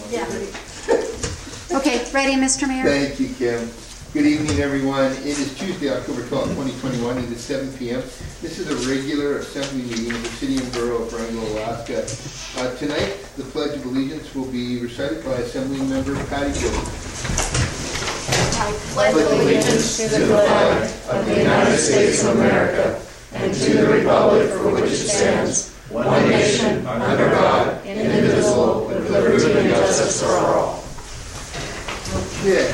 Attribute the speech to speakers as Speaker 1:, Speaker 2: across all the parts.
Speaker 1: Yeah.
Speaker 2: Okay, ready, Mr. Mayor?
Speaker 3: Thank you, Kim. Good evening, everyone. It is Tuesday, October 12, 2021. It is 7 p.m. This is a regular assembly meeting of the City and Borough of Wrangell, Alaska. Tonight, the Pledge of Allegiance will be recited by Assembly Member Patty Gilbert.
Speaker 1: I pledge allegiance to the flag of the United States of America and to the republic for which it stands, one nation, under God, indivisible, with liberty and justice for all.
Speaker 3: Okay.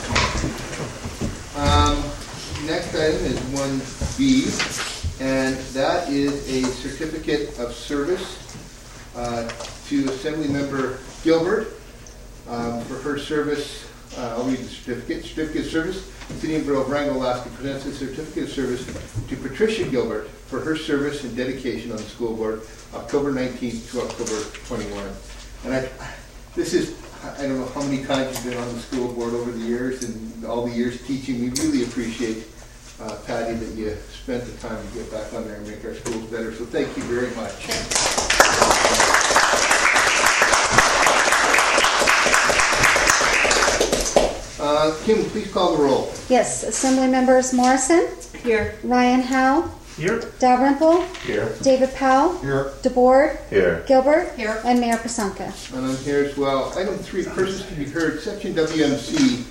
Speaker 3: Next item is 1B, and that is a certificate of service to Assembly Member Gilbert for her service. I'll read the certificate. Certificate of service. City and Borough of Wrangell, Alaska presents a certificate of service to Patricia Gilbert for her service and dedication on the school board, October 19th to October 21. And this is, I don't know how many times you've been on the school board over the years and all the years teaching. We really appreciate, Patty, that you spent the time to get back on there and make our schools better. So thank you very much. Kim, please call the roll.
Speaker 2: Yes, Assembly Members Morrison.
Speaker 1: Here.
Speaker 2: Ryan Howe.
Speaker 4: Here.
Speaker 2: Dalrymple.
Speaker 4: Here.
Speaker 2: David Powell.
Speaker 4: Here.
Speaker 2: DeBoard.
Speaker 4: Here.
Speaker 2: Gilbert.
Speaker 1: Here.
Speaker 2: And Mayor Pasunka.
Speaker 3: And I'm here as well. Item 3, persons to be heard. Section WMC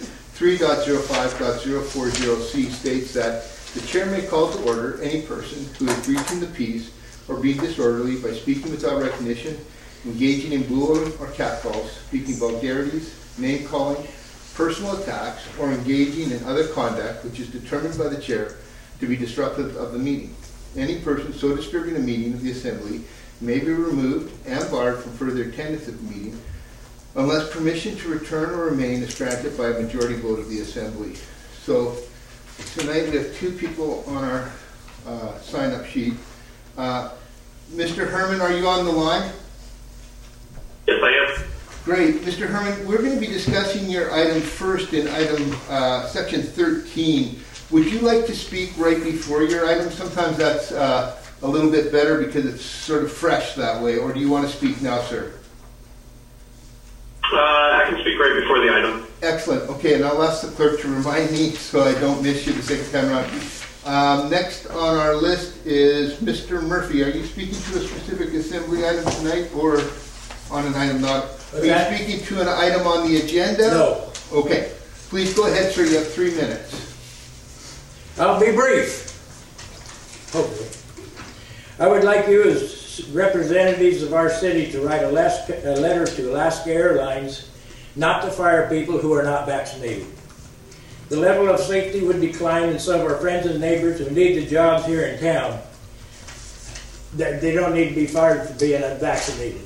Speaker 3: 3.05.040C states that the chair may call to order any person who is breaching the peace or being disorderly by speaking without recognition, engaging in bullying or catcalls, speaking vulgarities, name-calling, personal attacks, or engaging in other conduct which is determined by the chair to be disruptive of the meeting. Any person so disturbing a meeting of the Assembly may be removed and barred from further attendance at the meeting unless permission to return or remain is granted by a majority vote of the Assembly. So tonight we have 2 people on our sign-up sheet. Mr. Herman, are you on the line?
Speaker 5: Yes, I am.
Speaker 3: Great. Mr. Herman, we're going to be discussing your item first in item section 13. Would you like to speak right before your item? Sometimes that's a little bit better because it's sort of fresh that way. Or do you want to speak now, sir?
Speaker 5: I can speak right before the item.
Speaker 3: Excellent. Okay, and I'll ask the clerk to remind me so I don't miss you the second time around. Next on our list is Mr. Murphy. Are you speaking to a specific assembly item tonight or on an item not? Are you speaking to an item on the agenda?
Speaker 6: No.
Speaker 3: Okay. Please go ahead, sir. You have 3 minutes.
Speaker 6: I'll be brief. Hopefully. I would like you as representatives of our city to write a letter to Alaska Airlines not to fire people who are not vaccinated. The level of safety would decline in some of our friends and neighbors who need the jobs here in town. They don't need to be fired for being unvaccinated.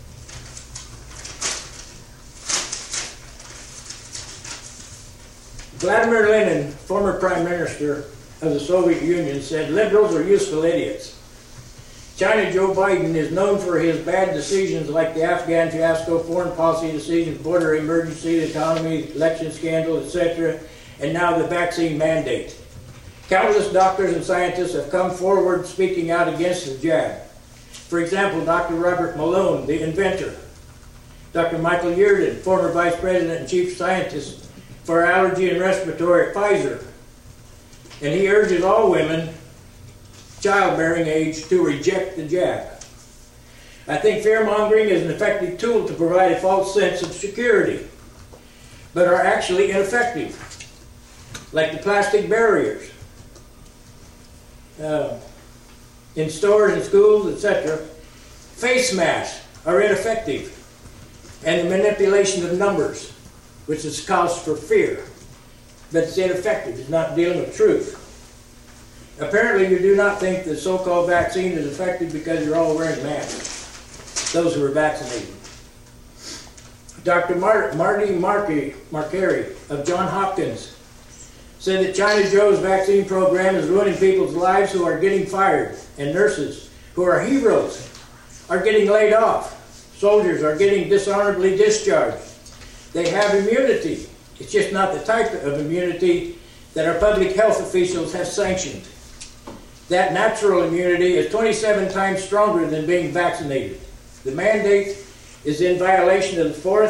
Speaker 6: Vladimir Lenin, former Prime Minister of the Soviet Union, said liberals are useful idiots. China Joe Biden is known for his bad decisions like the Afghan fiasco, foreign policy decisions, border emergency, the economy, election scandal, etc., and now the vaccine mandate. Countless doctors and scientists have come forward speaking out against the jab. For example, Dr. Robert Malone, the inventor. Dr. Michael Yeardley, former Vice President and Chief Scientist for allergy and respiratory at Pfizer. And he urges all women, childbearing age, to reject the jab. I think fear-mongering is an effective tool to provide a false sense of security, but are actually ineffective, like the plastic barriers in stores and schools, etc. Face masks are ineffective, and the manipulation of numbers, which is cause for fear, but it's ineffective. It's not dealing with truth. Apparently, you do not think the so-called vaccine is effective because you're all wearing masks, those who are vaccinated. Dr. Marty Makary of Johns Hopkins said that China Joe's vaccine program is ruining people's lives who are getting fired, and nurses who are heroes are getting laid off. Soldiers are getting dishonorably discharged. They have immunity. It's just not the type of immunity that our public health officials have sanctioned. That natural immunity is 27 times stronger than being vaccinated. The mandate is in violation of the 4th,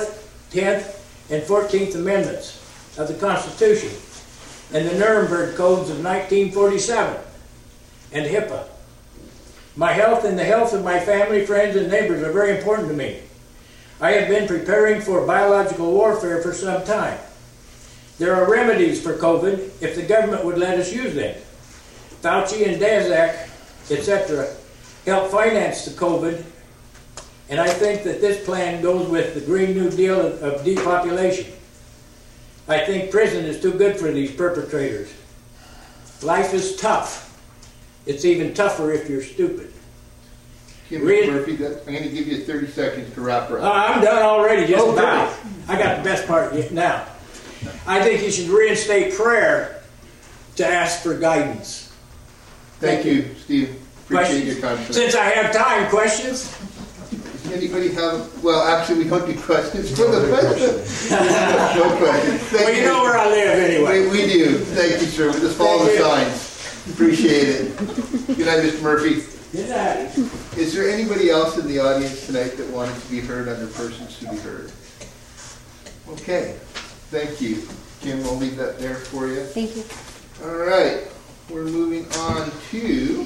Speaker 6: 10th, and 14th Amendments of the Constitution and the Nuremberg Codes of 1947 and HIPAA. My health and the health of my family, friends, and neighbors are very important to me. I have been preparing for biological warfare for some time. There are remedies for COVID if the government would let us use them. Fauci and Daszak, etc., help finance the COVID, and I think that this plan goes with the Green New Deal of depopulation. I think prison is too good for these perpetrators. Life is tough. It's even tougher if you're stupid.
Speaker 3: Murphy, I'm going to give you 30 seconds to wrap her up.
Speaker 6: I'm done already, just about. I got the best part now. I think you should reinstate prayer to ask for guidance.
Speaker 3: Thank you, Steve. Appreciate your time tonight.
Speaker 6: Since I have time, questions?
Speaker 3: Does anybody have, well, actually, we don't do questions for the president. No questions.
Speaker 6: Well, you know where I live anyway.
Speaker 3: We do. Thank you, sir. We just follow the signs. Appreciate it. Good night, Mr. Murphy.
Speaker 6: Good night.
Speaker 3: Is there anybody else in the audience tonight that wanted to be heard under persons to be heard? Okay. Thank you. Kim, I'll leave that there for you.
Speaker 2: Thank you.
Speaker 3: All right. We're moving on to...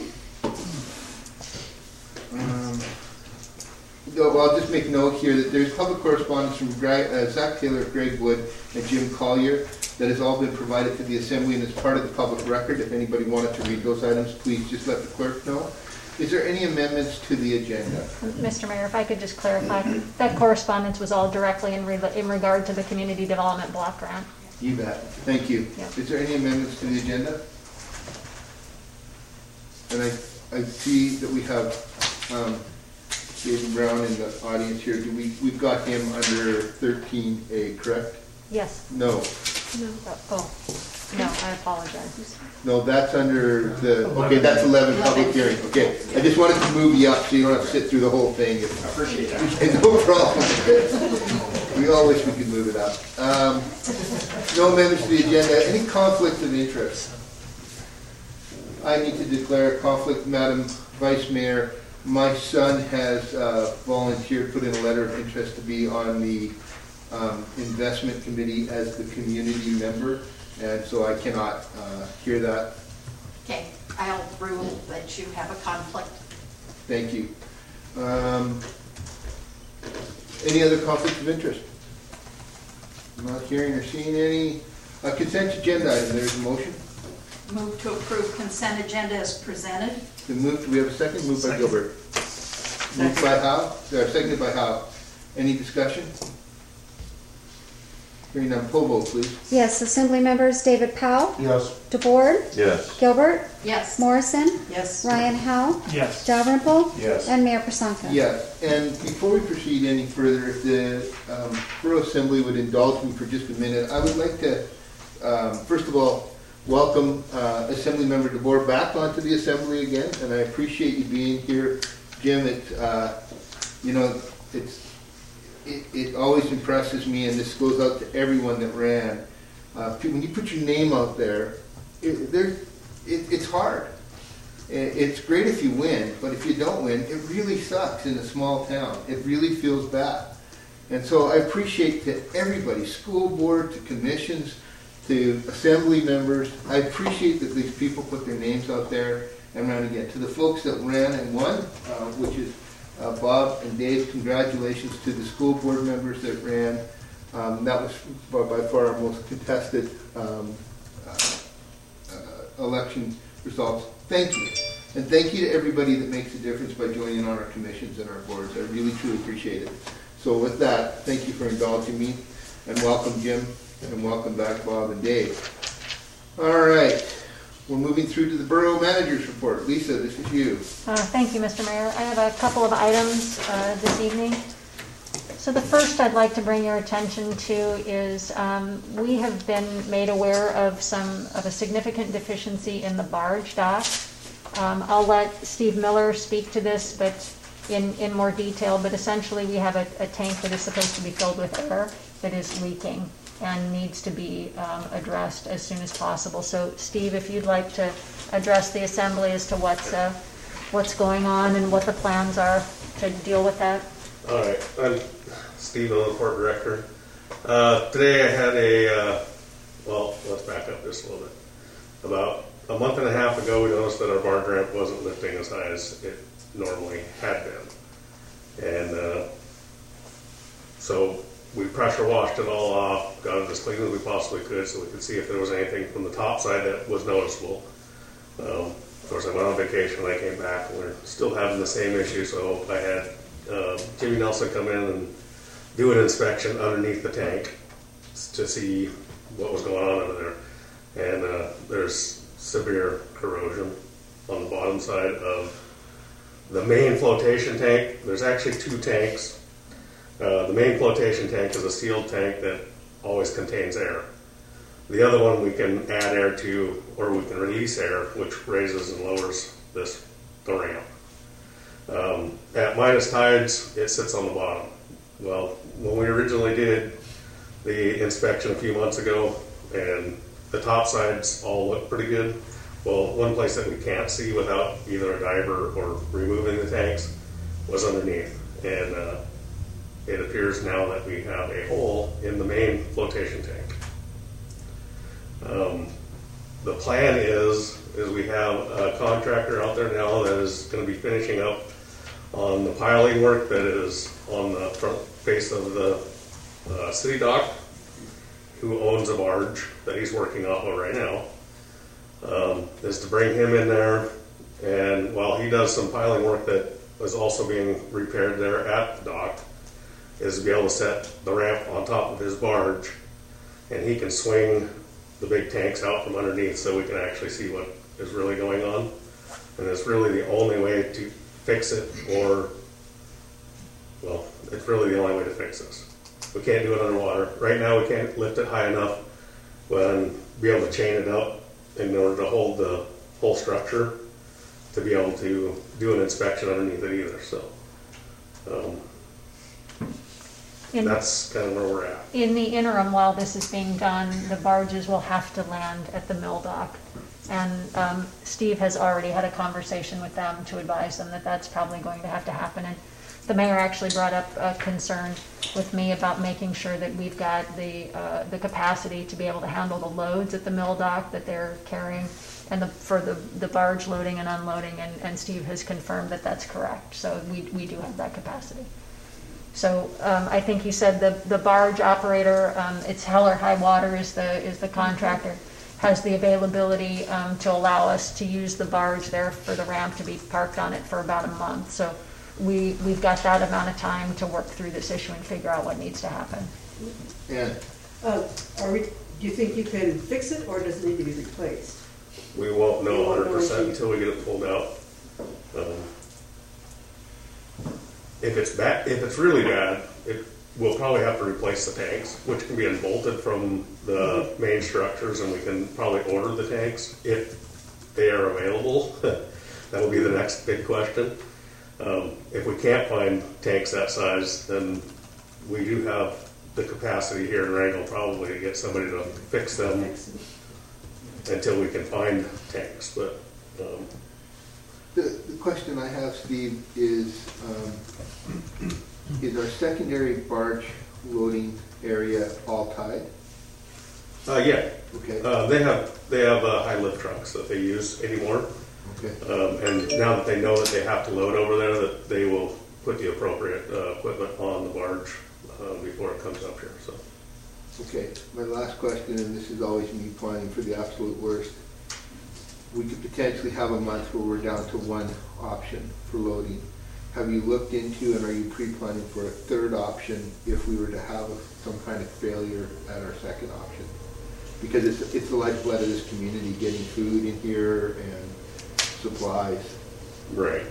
Speaker 3: I'll just make note here that there's public correspondence from Zach Taylor, Greg Wood, and Jim Collier that has all been provided to the Assembly and is part of the public record. If anybody wanted to read those items, please just let the clerk know. Is there any amendments to the agenda?
Speaker 4: Mr. Mayor, if I could just clarify, that correspondence was all directly in regard to the Community Development Block Grant.
Speaker 3: You bet. Thank you.
Speaker 4: Yeah.
Speaker 3: Is there any amendments to the agenda? And I see that we have Jason Brown in the audience here. We've got him under 13A, correct?
Speaker 4: Yes.
Speaker 3: No.
Speaker 4: Oh, no, I apologize.
Speaker 3: No, that's under the, okay, that's 11 public hearing. Okay, I just wanted to move you up so you don't have to sit through the whole thing. I appreciate that. No problem. We all wish we could move it up. No amendments to the agenda. Any conflicts of interest? I need to declare a conflict, Madam Vice Mayor. My son has volunteered, put in a letter of interest to be on the investment committee as the community member, and so I cannot hear that.
Speaker 1: Okay, I'll rule that you have a conflict.
Speaker 3: Thank you. Any other conflicts of interest? I'm not hearing or seeing any. Consent agenda item, there's a motion.
Speaker 1: Move to approve consent agenda as presented.
Speaker 3: The move, do we have a second? Moved by Gilbert. Moved by Howe? Seconded by Howe. Any discussion? Hearing none, poll vote, please.
Speaker 2: Yes, Assembly members David Powell,
Speaker 7: Yes.
Speaker 2: DeBoard,
Speaker 7: Yes.
Speaker 2: Gilbert,
Speaker 1: Yes.
Speaker 2: Morrison,
Speaker 1: Yes.
Speaker 2: Ryan Howe,
Speaker 7: Yes.
Speaker 2: Dalrymple,
Speaker 7: Yes.
Speaker 2: and Mayor Prasanka.
Speaker 3: Yes, and before we proceed any further, if the Borough Assembly would indulge me for just a minute, I would like to, first of all, welcome Assembly Member DeBoer back onto the Assembly again, and I appreciate you being here. Jim, it always impresses me, and this goes out to everyone that ran. When you put your name out there, it's hard. It's great if you win, but if you don't win, it really sucks in a small town. It really feels bad. And so I appreciate to everybody, school board, to commissions, to assembly members, I appreciate that these people put their names out there and ran again. To the folks that ran and won, which is Bob and Dave, congratulations to the school board members that ran. That was by far our most contested election results. Thank you. And thank you to everybody that makes a difference by joining on our commissions and our boards. I really, truly appreciate it. So with that, thank you for indulging me, and welcome, Jim, and welcome back, Bob and Dave. All right. We're moving through to the Borough Manager's Report. Lisa, this is you.
Speaker 4: Thank you, Mr. Mayor. I have a couple of items this evening. So the first I'd like to bring your attention to is we have been made aware of a significant deficiency in the barge dock. I'll let Steve Miller speak to this, but in more detail. But essentially, we have a tank that is supposed to be filled with air that is leaking and needs to be addressed as soon as possible. So, Steve, if you'd like to address the Assembly as to what's going on and what the plans are to deal with that.
Speaker 7: All right. I'm Steve, I'm the Port Director. Today I had well, let's back up just a little bit. About a month and a half ago, we noticed that our barge ramp wasn't lifting as high as it normally had been. And so we pressure washed it all off, got it as clean as we possibly could so we could see if there was anything from the top side that was noticeable. Of course, I went on vacation when I came back, and we're still having the same issue, so I had Jimmy Nelson come in and do an inspection underneath the tank to see what was going on over there. And there's severe corrosion on the bottom side of the main flotation tank. There's actually two tanks. The main flotation tank is a sealed tank that always contains air. The other one we can add air to, or we can release air, which raises and lowers the ramp. At minus tides, it sits on the bottom. Well, when we originally did the inspection a few months ago, and the top sides all look pretty good. Well, one place that we can't see without either a diver or removing the tanks was underneath. And it appears now that we have a hole in the main flotation tank. The plan is we have a contractor out there now that is going to be finishing up on the piling work that is on the front face of the city dock, who owns a barge that he's working off of right now, is to bring him in there, and while he does some piling work that is also being repaired there at the dock, is to be able to set the ramp on top of his barge, and he can swing the big tanks out from underneath so we can actually see what is really going on. And it's really the only way to fix it, or, well, it's really the only way to fix this. We can't do it underwater. Right now we can't lift it high enough and be able to chain it up in order to hold the whole structure to be able to do an inspection underneath it either. So that's kind of where we're at.
Speaker 4: In the interim, while this is being done, the barges will have to land at the mill dock. And Steve has already had a conversation with them to advise them that that's probably going to have to happen. And the mayor actually brought up a concern with me about making sure that we've got the capacity to be able to handle the loads at the mill dock that they're carrying, and for the barge loading and unloading. And Steve has confirmed that that's correct. So we do have that capacity. So I think he said the barge operator, it's hell or high water is the contractor, has the availability to allow us to use the barge there for the ramp to be parked on it for about a month. So we've got that amount of time to work through this issue and figure out what needs to happen.
Speaker 3: Yeah.
Speaker 8: Do you think you can fix it, or does it need to be replaced?
Speaker 7: We won't know 100% until we get it pulled out. If it's really bad, we'll probably have to replace the tanks, which can be unbolted from the main structures, and we can probably order the tanks if they are available. That will be the next big question. If we can't find tanks that size, then we do have the capacity here in Wrangell probably to get somebody to fix them until we can find tanks. But
Speaker 3: the question I have, Steve, is our secondary barge loading area all tied?
Speaker 7: Yeah.
Speaker 3: Okay.
Speaker 7: They have high lift trucks that they use anymore.
Speaker 3: Okay.
Speaker 7: And now that they know that they have to load over there, that they will put the appropriate equipment on the barge before it comes up here. So.
Speaker 3: Okay. My last question, and this is always me planning for the absolute worst. We could potentially have a month where we're down to one option for loading. Have you looked into, and are you pre-planning for a third option if we were to have some kind of failure at our second option? Because it's the lifeblood of this community, getting food in here and supplies.
Speaker 7: Right.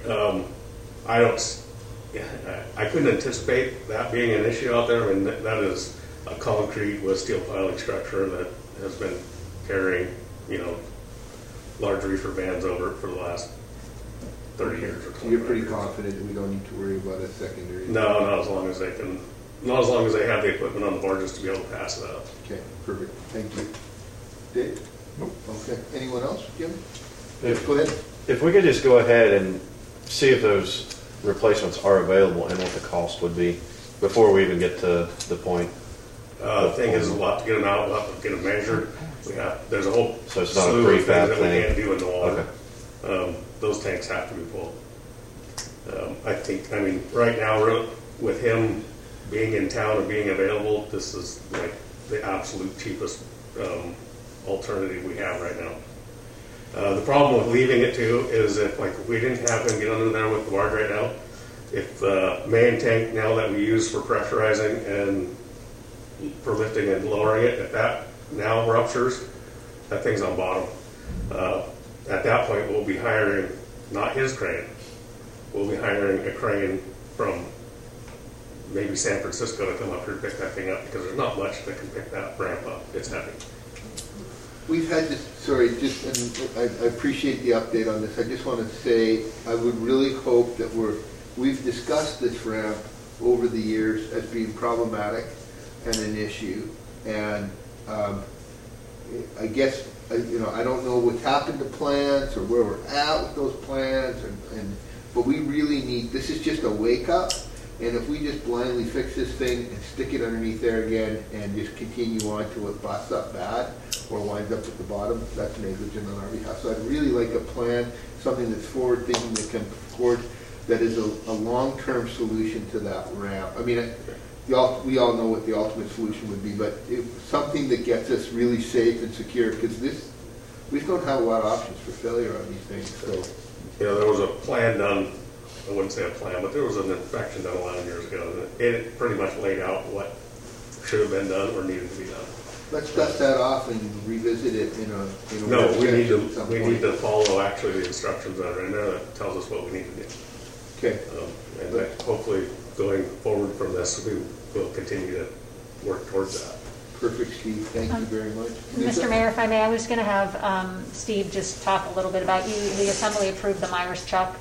Speaker 7: I couldn't anticipate that being an issue out there. I mean, that is a concrete with steel piling structure that has been carrying, large reefer vans over it for the last 30 years or so.
Speaker 3: So you're pretty confident that we don't need to worry about a secondary?
Speaker 7: No, not as long as they have the equipment on the barges to be able to pass it out.
Speaker 3: Okay, perfect. Thank you. Dave? Nope. Okay. Anyone else, Jim? Go ahead.
Speaker 9: If we could just go ahead and see if those replacements are available and what the cost would be before we even get to the point
Speaker 7: Thing is, we'll have to get them out, we'll have to get them measured. There's a whole
Speaker 9: So it's not a
Speaker 7: slew of things
Speaker 9: prefab
Speaker 7: that we
Speaker 9: thing?
Speaker 7: can't do in the water.
Speaker 9: Okay.
Speaker 7: Those tanks have to be pulled. I mean, right now, with him being in town and being available, this is like the absolute cheapest alternative we have right now. The problem with leaving it too is if we didn't have him get under there with the barge right now, if the main tank now that we use for pressurizing and for lifting and lowering it, if that now ruptures, that thing's on bottom. At that point, we'll be hiring not his crane. We'll be hiring a crane from maybe San Francisco to come up here to pick that thing up because there's not much that can pick that ramp up. It's heavy.
Speaker 3: We've had this, and I appreciate the update on this. I just want to say I would really hope that we've discussed this ramp over the years as being problematic and an issue. And I guess, I don't know what's happened to plans or where we're at with those plans, but we really need, this is just a wake up. And if we just blindly fix this thing and stick it underneath there again and just continue on till it busts up bad or winds up at the bottom, that's negligent on our behalf. So I'd really like a plan, something that's forward thinking that can support, that is a long-term solution to that ramp. I mean, we all know what the ultimate solution would be, but something that gets us really safe and secure, because we don't have a lot of options for failure on these things. So,
Speaker 7: there was a plan done. I wouldn't say a plan, but there was an inspection done a lot of years ago, and it pretty much laid out what should have been done or needed to be done.
Speaker 3: Let's dust that off and revisit it in a
Speaker 7: No, we need
Speaker 3: need
Speaker 7: to follow actually the instructions that are in there that tells us what we need to do.
Speaker 3: Okay.
Speaker 7: And that hopefully going forward from this, we will continue to work towards that.
Speaker 3: Perfect, Steve. Thank you very much.
Speaker 4: Mr. Mayor, if I may, I was going to have Steve just talk a little bit about you. The Assembly approved the Myers Chuck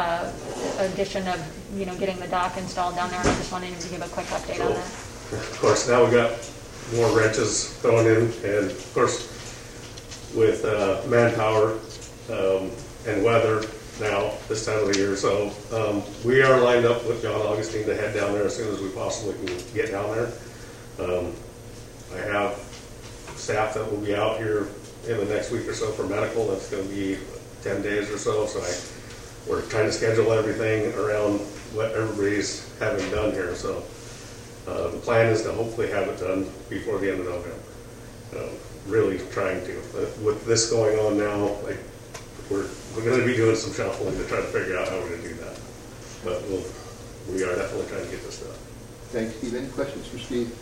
Speaker 4: addition of getting the dock installed down there, and I just wanted to give a quick update on that.
Speaker 7: Of course, now we got more wrenches thrown in, and of course, with manpower and weather now this time of the year, so we are lined up with John Augustine to head down there as soon as we possibly can get down there. I have staff that will be out here in the next week or so for medical. That's going to be 10 days or so. So we're trying to schedule everything around what everybody's having done here. So the plan is to hopefully have it done before the end of November. Really trying to. With this going on now, we're going to be doing some shuffling to try to figure out how we're going to do that. But we are definitely trying to get this done.
Speaker 3: Thanks, Steve. Any questions for Steve?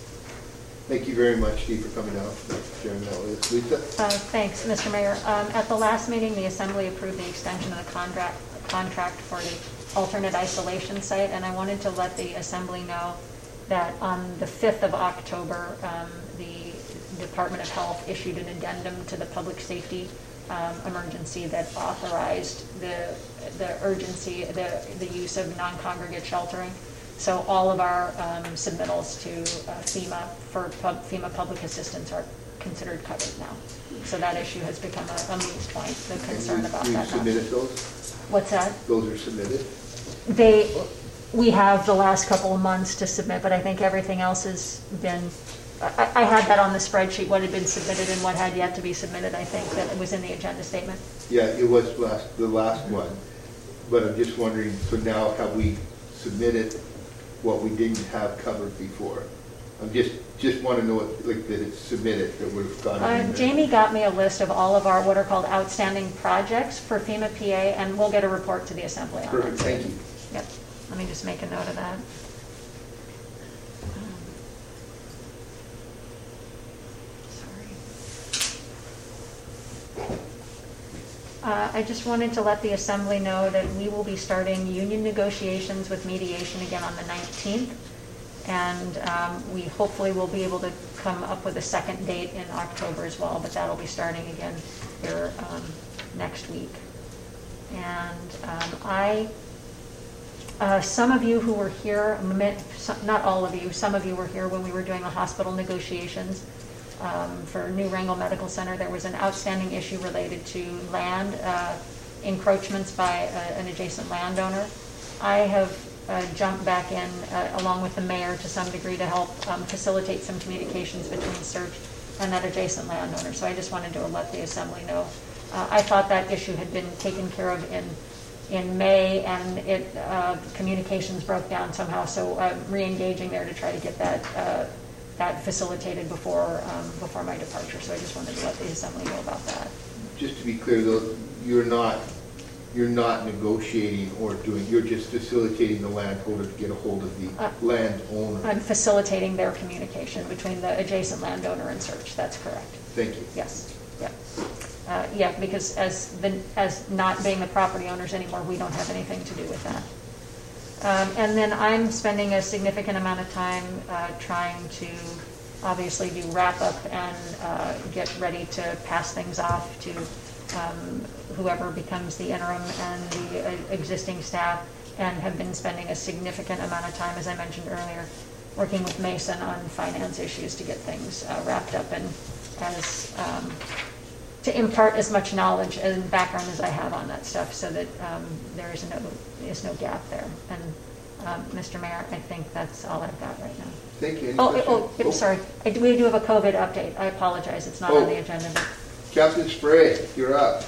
Speaker 3: Thank you very much, Steve, for coming out and sharing that with us. Lisa?
Speaker 4: Thanks, Mr. Mayor. At the last meeting, the Assembly approved the extension of the contract for the alternate isolation site, and I wanted to let the Assembly know that on the 5th of October, the Department of Health issued an addendum to the public safety emergency that authorized the urgency, the use of non-congregate sheltering. So all of our submittals to FEMA for FEMA public assistance are considered covered now. So that issue has become a moot point, the concern about that.
Speaker 3: We've submitted those?
Speaker 4: What's that?
Speaker 3: Those are submitted?
Speaker 4: We have the last couple of months to submit, but I think everything else has been, I had that on the spreadsheet, what had been submitted and what had yet to be submitted. I think that it was in the agenda statement.
Speaker 3: Yeah, it was the last one. But I'm just wondering, so now have we submitted what we didn't have covered before? I'm just want to know that it's submitted, that we've got it in there.
Speaker 4: Jamie got me a list of all of our what are called outstanding projects for FEMA PA, and we'll get a report to the Assembly on
Speaker 3: Perfect,
Speaker 4: that.
Speaker 3: thank you.
Speaker 4: Yep, let me just make a note of that. I just wanted to let the Assembly know that we will be starting union negotiations with mediation again on the 19th. And we hopefully will be able to come up with a second date in October as well, but that'll be starting again here next week. And some of you who were here, not all of you, some of you were here when we were doing the hospital negotiations. For New Wrangell Medical Center, there was an outstanding issue related to land encroachments by an adjacent landowner. I have jump back in along with the mayor to some degree to help facilitate some communications between Search and that adjacent landowner. So I just wanted to let the assembly know. I thought that issue had been taken care of in May, and communications broke down somehow. So re-engaging there to try to get that facilitated before my departure. So I just wanted to let the assembly know about that.
Speaker 3: Just to be clear, though, you're not negotiating or doing. You're just facilitating the landholder to get a hold of the landowner.
Speaker 4: I'm facilitating their communication between the adjacent landowner and Search. That's correct.
Speaker 3: Thank you.
Speaker 4: Yes. Yeah. Yeah, because as not being the property owners anymore, we don't have anything to do with that. And then I'm spending a significant amount of time trying to obviously do wrap up and get ready to pass things off to whoever becomes the interim and the existing staff, and have been spending a significant amount of time, as I mentioned earlier, working with Mason on finance issues to get things wrapped up and to impart as much knowledge and background as I have on that stuff, so that there is no gap there. And Mr. Mayor, I think that's all I've got right now.
Speaker 3: Thank you.
Speaker 4: Sorry. We do have a COVID update. I apologize. It's not on the agenda. But
Speaker 3: Captain Spray, you're up.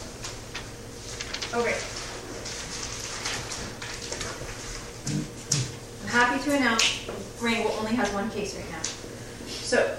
Speaker 10: Okay. I'm happy to announce Greenville only has one case right now. So,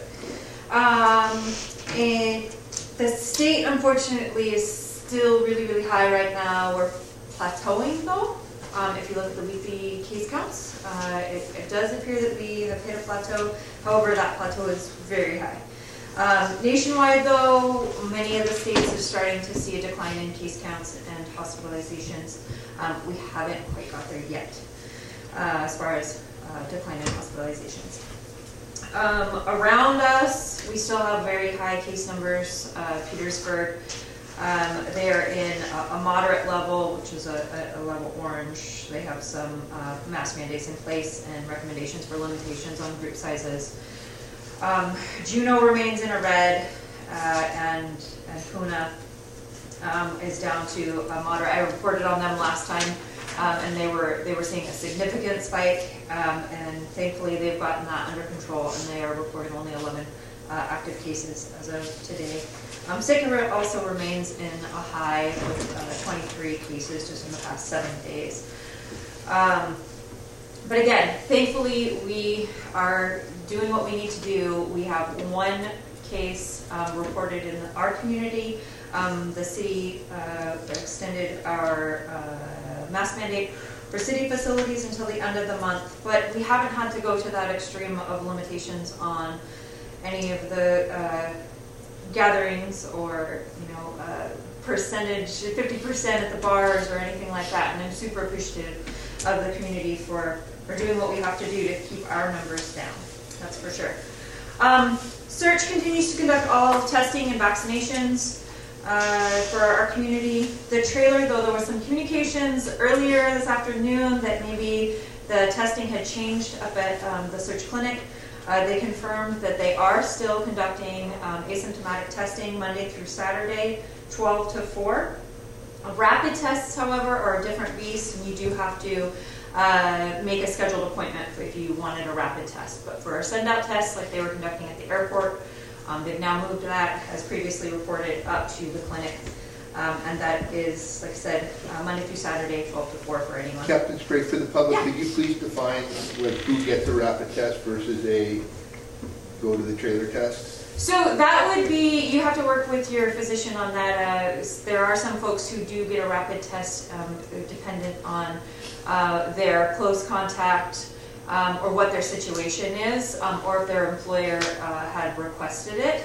Speaker 10: the state, unfortunately, is still really, really high right now. We're plateauing, though. If you look at the weekly case counts, it does appear that we have hit a plateau. However, that plateau is very high. Nationwide, though, many of the states are starting to see a decline in case counts and hospitalizations. We haven't quite got there yet as far as decline in hospitalizations. Around us, we still have very high case numbers. Petersburg, they're in a moderate level, which is a level orange. They have some mask mandates in place and recommendations for limitations on group sizes. Juneau remains in a red, and Puna is down to a moderate. I reported on them last time, and they were seeing a significant spike, and thankfully they've gotten that under control, and they are reporting only 11 active cases as of today. Sitka also remains in a high with 23 cases just in the past 7 days. But again, thankfully we are doing what we need to do. We have one case reported in our community. The city extended our mask mandate for city facilities until the end of the month, but we haven't had to go to that extreme of limitations on any of the gatherings or, percentage, 50% at the bars or anything like that. And I'm super appreciative of the community for doing what we have to do to keep our numbers down. That's for sure. Search continues to conduct all testing and vaccinations for our community. The trailer, though, there was some communications earlier this afternoon that maybe the testing had changed up at the Search Clinic. They confirmed that they are still conducting asymptomatic testing Monday through Saturday, 12 to 4. Rapid tests, however, are a different beast, and you do have to make a scheduled appointment if you wanted a rapid test. But for our send-out tests, like they were conducting at the airport, they've now moved that, as previously reported, up to the clinic. And that is, like I said, Monday through Saturday, 12 to 4 for anyone.
Speaker 3: Captain Spray, for the public,
Speaker 10: Yeah.
Speaker 3: could you please define who gets a rapid test versus a go to the trailer test?
Speaker 10: So that would be, you have to work with your physician on that. There are some folks who do get a rapid test dependent on their close contact or what their situation is, or if their employer had requested it.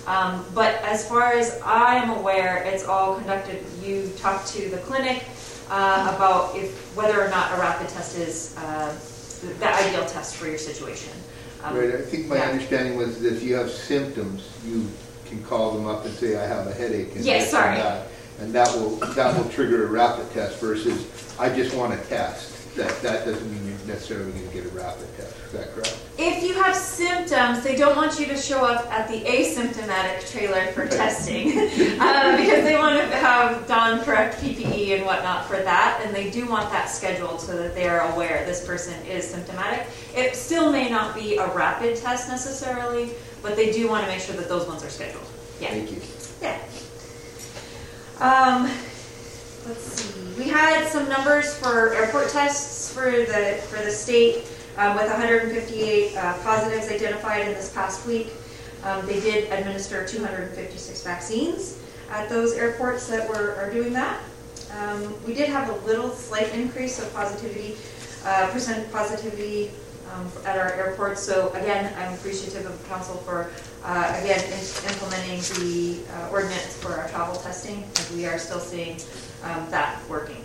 Speaker 10: But as far as I'm aware, it's all conducted. You talk to the clinic about whether or not a rapid test is the ideal test for your situation.
Speaker 3: Right. I think my understanding was that if you have symptoms, you can call them up and say, "I have a headache," and
Speaker 10: yes, sorry.
Speaker 3: And that will trigger a rapid test. Versus, I just want a test. That doesn't mean you're necessarily going to get a rapid test. Is that correct?
Speaker 10: If you have symptoms, they don't want you to show up at the asymptomatic trailer for testing because they want to have done correct PPE and whatnot for that, and they do want that scheduled so that they are aware this person is symptomatic. It still may not be a rapid test necessarily, but they do want to make sure that those ones are scheduled. Yeah.
Speaker 3: Thank you.
Speaker 10: Yeah. Let's see. We had some numbers for airport tests for the state with 158 positives identified in this past week. They did administer 256 vaccines at those airports that are doing that. We did have a little slight increase of positivity, percent positivity at our airports. So again, I'm appreciative of the council for again implementing the ordinance for our travel testing, as we are still seeing that working.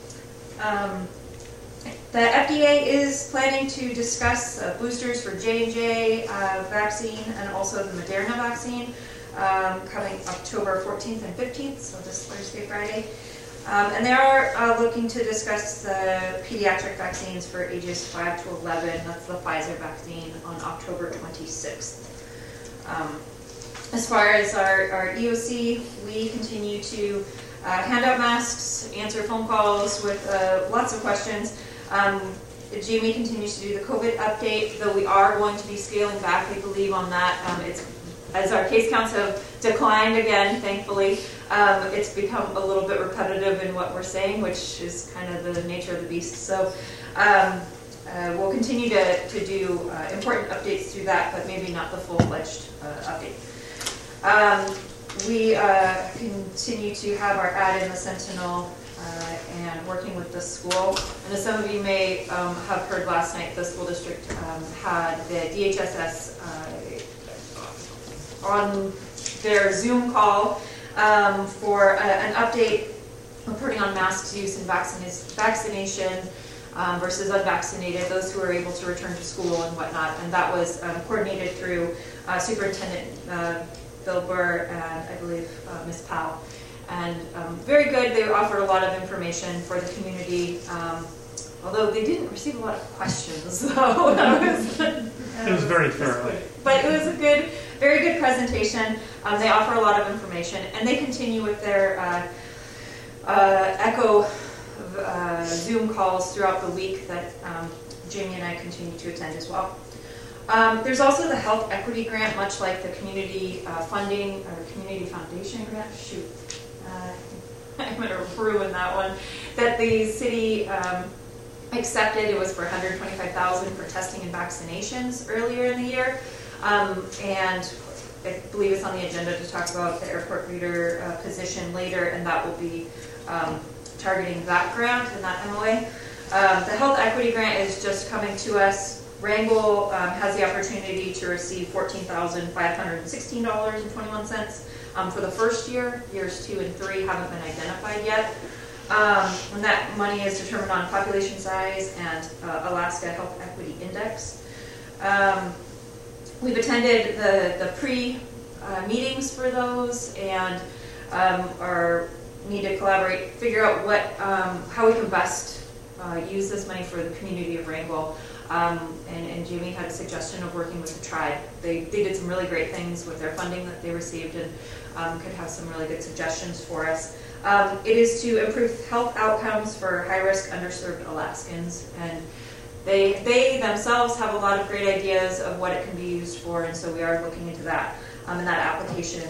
Speaker 10: The FDA is planning to discuss boosters for J&J vaccine and also the Moderna vaccine coming October 14th and 15th, so this Thursday, Friday. And they are looking to discuss the pediatric vaccines for ages 5 to 11. That's the Pfizer vaccine on October 26th. As far as our EOC, we continue to hand out masks, answer phone calls with lots of questions. Jamie continues to do the COVID update, though we are going to be scaling back, we believe, on that. As our case counts have declined again, thankfully, it's become a little bit repetitive in what we're saying, which is kind of the nature of the beast. So we'll continue to do important updates through that, but maybe not the full-fledged update. We continue to have our ad in the Sentinel and working with the school. And as some of you may have heard last night, the school district had the DHSS on their Zoom call for an update reporting on masks use and vaccination versus unvaccinated, those who are able to return to school and whatnot. And that was coordinated through Superintendent Bill Burr and I believe Ms. Powell. And very good. They offered a lot of information for the community, although they didn't receive a lot of questions. So
Speaker 11: it was very thorough.
Speaker 10: But it was a good, very good presentation. They offer a lot of information, and they continue with their Echo Zoom calls throughout the week that Jamie and I continue to attend as well. There's also the Health Equity Grant, much like the community funding or community foundation grant. Shoot, I'm going to ruin that one. That the city accepted. It was for $125,000 for testing and vaccinations earlier in the year, and I believe it's on the agenda to talk about the airport reader position later, and that will be targeting that grant and that MOA. The Health Equity Grant is just coming to us. Wrangell has the opportunity to receive $14,516.21 for the first year. Years 2 and 3 haven't been identified yet. And that money is determined on population size and Alaska Health Equity Index. We've attended the pre-meetings for those and need to collaborate, figure out how we can best use this money for the community of Wrangell. And Jamie had a suggestion of working with the tribe. They did some really great things with their funding that they received and could have some really good suggestions for us. It is to improve health outcomes for high-risk, underserved Alaskans. And they themselves have a lot of great ideas of what it can be used for, and so we are looking into that. And that application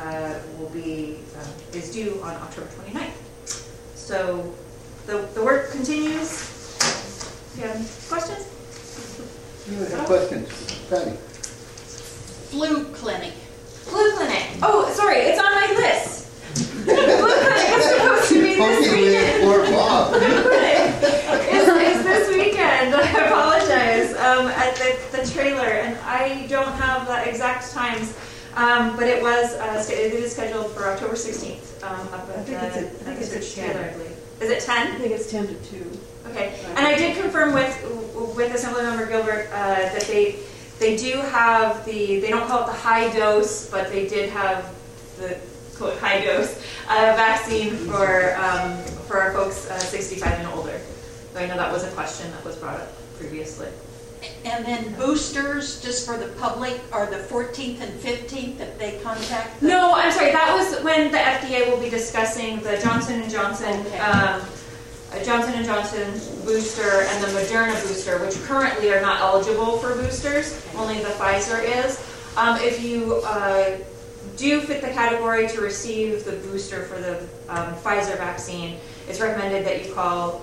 Speaker 10: is due on October 29th. So the work continues. Do you have any questions?
Speaker 3: You have questions, Patty?
Speaker 1: Flu clinic.
Speaker 10: Flu clinic. Oh, sorry, it's on my list. Flu clinic is supposed to be this weekend.
Speaker 3: Poor Bob.
Speaker 10: Flu clinic is this weekend. I apologize. At the trailer, and I don't have the exact times, but it is scheduled for October 16th. Up at
Speaker 8: I think it's at
Speaker 10: trailer, I believe. Is it 10?
Speaker 8: I think it's 10 to 2.
Speaker 10: Okay, and I did confirm with Assemblymember Gilbert that they do have they don't call it the high dose, but they did have the quote high dose vaccine for our folks 65 and older. So I know that was a question that was brought up. previously.
Speaker 1: And then boosters, just for the public, are the 14th and 15th if they contact them?
Speaker 10: No, I'm sorry, that was when the FDA will be discussing the Johnson & Johnson,
Speaker 1: Okay.
Speaker 10: Johnson & Johnson booster and the Moderna booster, which currently are not eligible for boosters, only the Pfizer is. If you do fit the category to receive the booster for the Pfizer vaccine, it's recommended that you call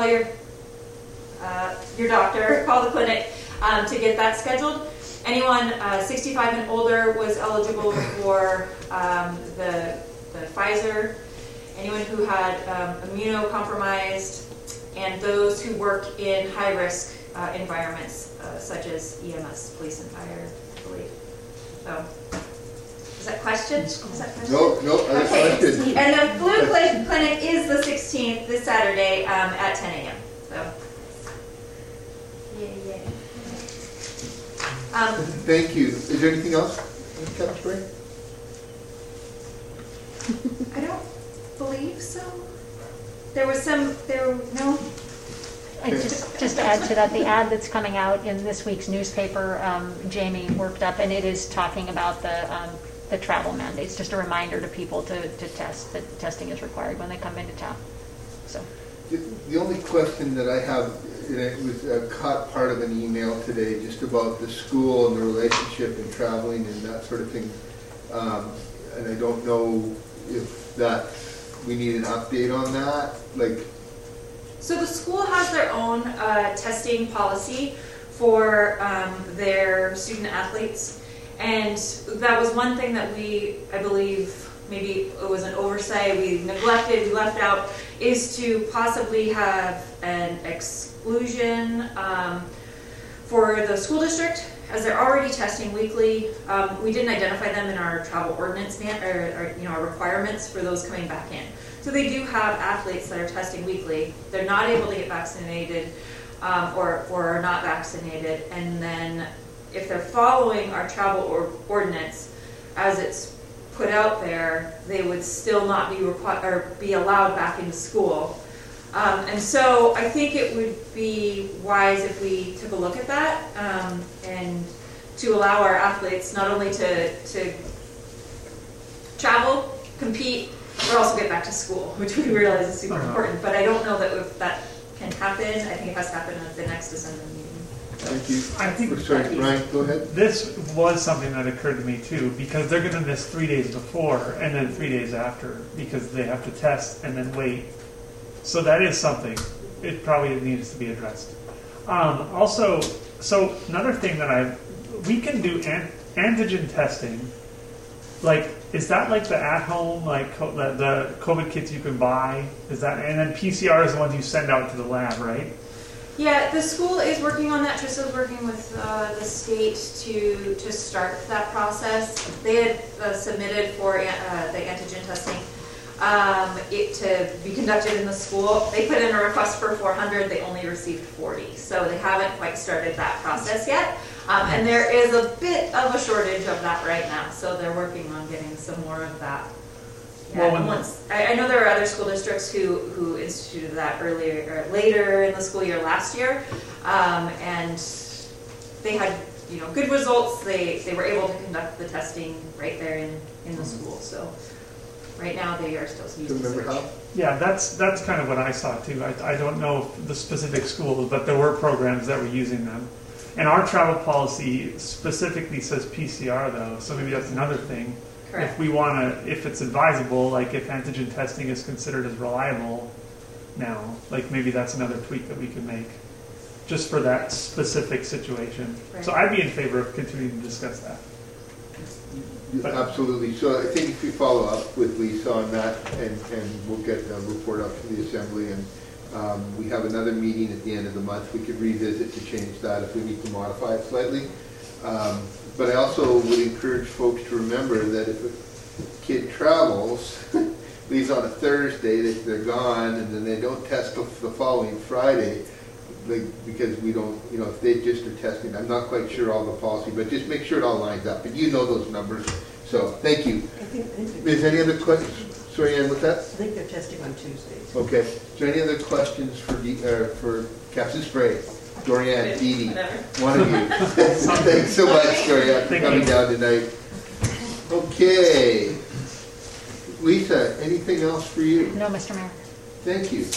Speaker 10: your doctor, call the clinic to get that scheduled. Anyone 65 and older was eligible for the Pfizer. Anyone who had immunocompromised, and those who work in high-risk environments such as EMS, police and fire, I believe. So, is that question?
Speaker 3: No, other question.
Speaker 10: And the flu clinic is the 16th, this Saturday at 10 a.m. So, yeah.
Speaker 3: Thank you. Is there anything else, Captain Spray?
Speaker 10: I don't believe so. No.
Speaker 4: And just to add to that, the ad that's coming out in this week's newspaper, Jamie worked up, and it is talking about the travel mandates. Just a reminder to people to test. That testing is required when they come into town. So.
Speaker 3: The only question that I have, and it was caught part of an email today, just about the school and the relationship and traveling and that sort of thing. And I don't know if we need an update on that.
Speaker 10: So the school has their own testing policy for their student athletes, and that was one thing that I believe, maybe it was an oversight, we left out, is to possibly have an exclusion for the school district, as they're already testing weekly. We didn't identify them in our travel ordinance or our requirements for those coming back in. So they do have athletes that are testing weekly. They're not able to get vaccinated or are not vaccinated. And then if they're following our travel ordinance as it's put out there, they would still not be allowed back into school. And so I think it would be wise if we took a look at that and to allow our athletes not only to travel, compete, but also get back to school, which we realize is super important. But I don't know that if that can happen. I think it has to happen at the next December meeting.
Speaker 3: Thank you.
Speaker 11: I think
Speaker 3: sorry, Ryan, go ahead.
Speaker 11: This was something that occurred to me too, because they're going to miss 3 days before and then 3 days after because they have to test and then wait. So that is something. It probably needs to be addressed. Also, so another thing that we can do antigen testing. Is that like the at-home, the COVID kits you can buy? Is that, and then PCR is the ones you send out to the lab, right?
Speaker 10: Yeah, the school is working on that. Trista's working with the state to start that process. They had submitted for the antigen testing it to be conducted in the school. They put in a request for 400. They only received 40, so they haven't quite started that process yet. And there is a bit of a shortage of that right now, so they're working on getting some more of that. Yeah, I know there are other school districts who instituted that later in the school year last year, and they had good results. They were able to conduct the testing right there in the school. So right now they are still using search.
Speaker 11: Yeah, that's kind of what I saw too. I don't know the specific schools, but there were programs that were using them. And our travel policy specifically says PCR though, so maybe that's another thing.
Speaker 10: Correct.
Speaker 11: If we want to, if it's advisable, if antigen testing is considered as reliable now, maybe that's another tweak that we could make just for that specific situation. Right. So I'd be in favor of continuing to discuss that.
Speaker 3: Absolutely. So I think if you follow up with Lisa on that, and we'll get a report up to the Assembly, and we have another meeting at the end of the month. We could revisit to change that if we need to modify it slightly. But I also would encourage folks to remember that if a kid travels, leaves on a Thursday, they're gone, and then they don't test the following Friday, because we don't, if they just are testing, I'm not quite sure all the policy, but just make sure it all lines up. But you know those numbers. So thank you. Is there any other questions? Sorry, Ann, what's that?
Speaker 8: I think they're testing on Tuesdays.
Speaker 3: Okay. Is there any other questions for Captain Spray? Dorian, Dee Dee, one of you. Thanks so much, Dorian, for coming down tonight. Okay. Lisa, anything else for you?
Speaker 4: No, Mr. Mayor.
Speaker 3: Thank you.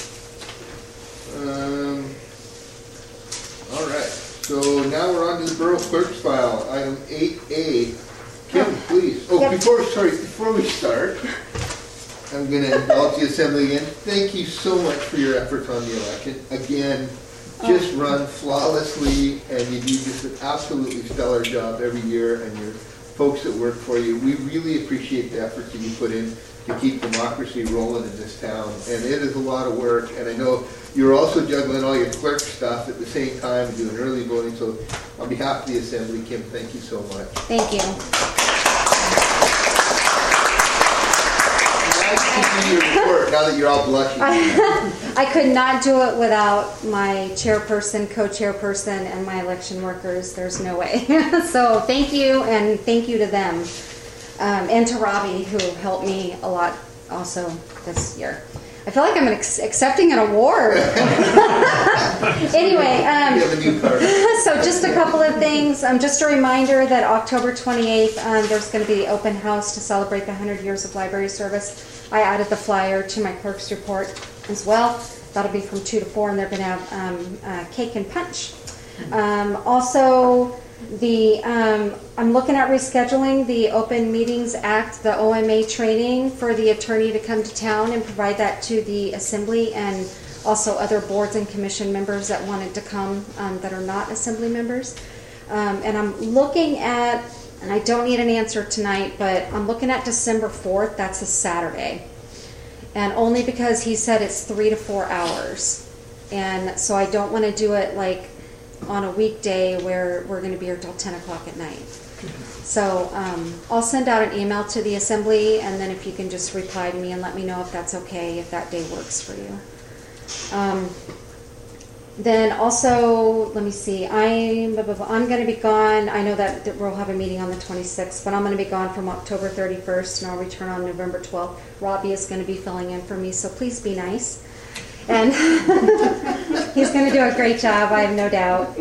Speaker 3: All right. So now we're on to the Borough Clerk's file, item 8A. Kim, please. Oh,
Speaker 2: Yep.
Speaker 3: before we start, I'm going to indulge the Assembly again. Thank you so much for your efforts on the election. Again, just run flawlessly, and you do just an absolutely stellar job every year, and your folks that work for you. We really appreciate the efforts that you put in to keep democracy rolling in this town, and it is a lot of work. And I know you're also juggling all your clerk stuff at the same time and doing early voting. So on behalf of the Assembly, Kim, thank you so much.
Speaker 2: Thank you.
Speaker 3: Your report, now that you're all blushing.
Speaker 2: I could not do it without my chairperson, co-chairperson, and my election workers. There's no way. So thank you, and thank you to them. And to Robbie, who helped me a lot also this year. I feel like I'm accepting an award. Anyway,
Speaker 3: you have a new card.
Speaker 2: So just a couple of things. Just a reminder that October 28th, there's going to be the open house to celebrate the 100 years of library service. I added the flyer to my clerk's report as well. That'll be from 2 to 4, and they're going to have cake and punch. Also, I'm looking at rescheduling the Open Meetings Act, the OMA training for the attorney to come to town and provide that to the Assembly and also other boards and commission members that wanted to come that are not Assembly members. And I'm looking at, and I don't need an answer tonight, but I'm looking at December 4th. That's a Saturday. And only because he said it's 3 to 4 hours. And so I don't want to do it like on a weekday where we're going to be here till 10 o'clock at night. So I'll send out an email to the Assembly, and then if you can just reply to me and let me know if that's okay, if that day works for you. Then also, let me see, I'm going to be gone. I know that we'll have a meeting on the 26th, but I'm going to be gone from October 31st, and I'll return on November 12th. Robbie is going to be filling in for me, so please be nice. And he's going to do a great job, I have no doubt.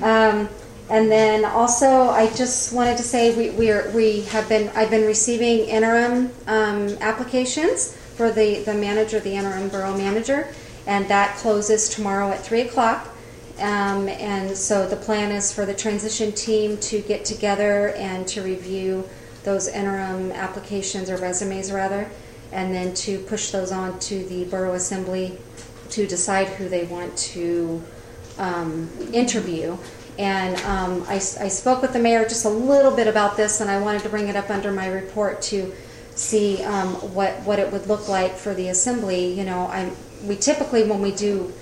Speaker 2: And then also, I just wanted to say I've been receiving interim applications for the manager, the interim borough manager, and that closes tomorrow at 3 o'clock. And so the plan is for the transition team to get together and to review those interim applications, or resumes rather, and then to push those on to the Borough Assembly to decide who they want to interview. And I spoke with the mayor just a little bit about this, and I wanted to bring it up under my report to see what it would look like for the Assembly. You know, we typically, when we do